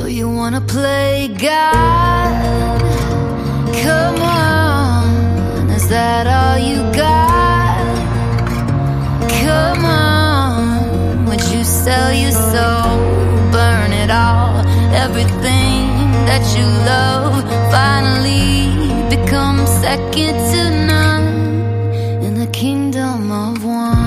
you wanna play God? Come on, is that all you got? Come on, would you sell your soul, burn it all? Everything that you love finally becomes second to none in the kingdom of one.